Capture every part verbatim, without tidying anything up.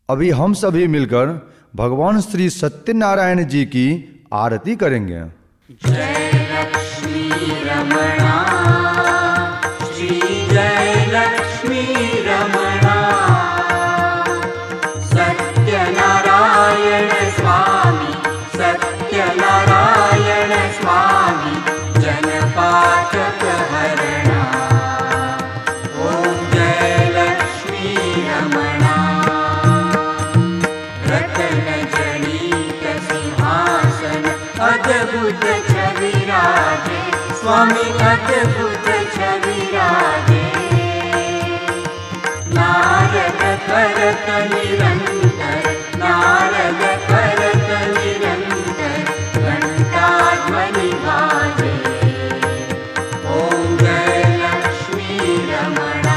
अभी हम सभी मिलकर भगवान श्री सत्यनारायण जी की आरती करेंगे। जय लक्ष्मी रमणा, श्री जय लक्ष्मी रमणा, सत्यनारायण स्वामी, सत्यनारायण स्वामी, जनपाठक हरणा। ओम जय लक्ष्मी रमणा, रतन जनित सिंहासन अद्भुत छविराजे, स्वामी अद्भुत छविराजे। नारद करत निरंतर, नारद करत निरंतर, घंटाध्वनि बाजे। ओम जय लक्ष्मी रमणा,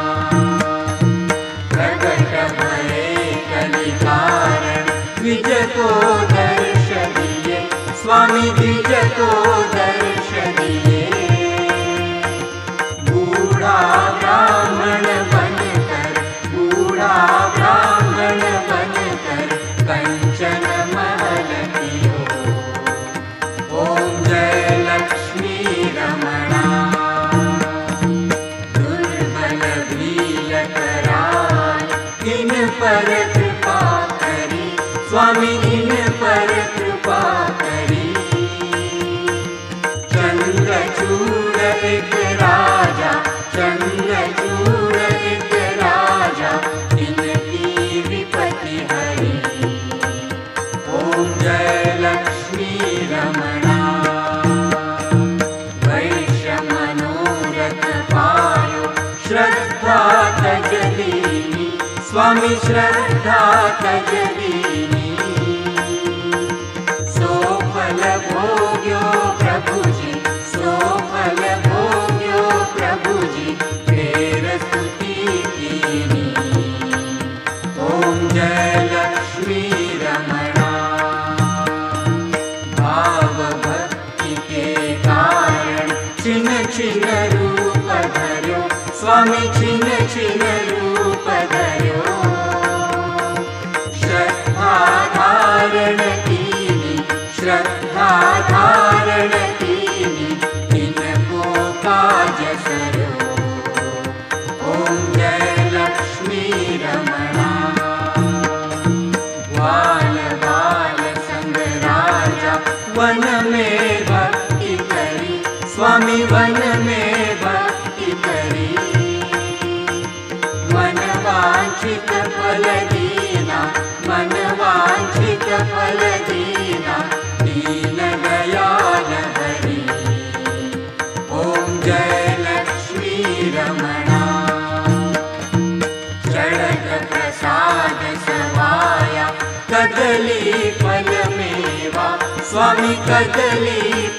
प्रकट भये कलि कारण, द्विज को दर्श दिए, स्वामी द्विज को दर्श दिए। बूढ़ा ब्राह्मण बनकर, बूढ़ा ब्राह्मण बनकर, कंचन महल कियो। ओम जय लक्ष्मी रमणा, दुर्बल भील कराल, इन पर कृपा करी, स्वामी इन पर कृपा करी। चंद्रचूड़ एक राजा, चंद्रचूड़ एक राजा, इनकी विपत्ति हरी। ओम जय लक्ष्मी रमणा, वैश्य मनोरथ पायो, श्रद्धा तजदीनी, स्वामी श्रद्धा तजदीनी। सोफल भोग्यो प्रभु जी, सोफल भोग्यो प्रभु जी, फेर स्तुति कीनी। ओम जय लक्ष्मी रमणा, भाव भक्ति के कारण, छिन छिन रूप धर्यो, स्वामी छिन छिन रूप धर्यो। श्रद्धा धारण कीनी, श्रद्धा धारण कीनी, इनको काज सर्यो। ओम जय लक्ष्मी रमणा, ग्वाल बाल संग राजा, वन में भक्ति करी, स्वामी वन में भक्ति करी। मन वांछित फल दीना, मन वांछित फल दीना, दीन दयाल हरि। ओम जय लक्ष्मी रमणा, चढ़त प्रसाद सवाया, कदली फल मेवा, स्वामी कदली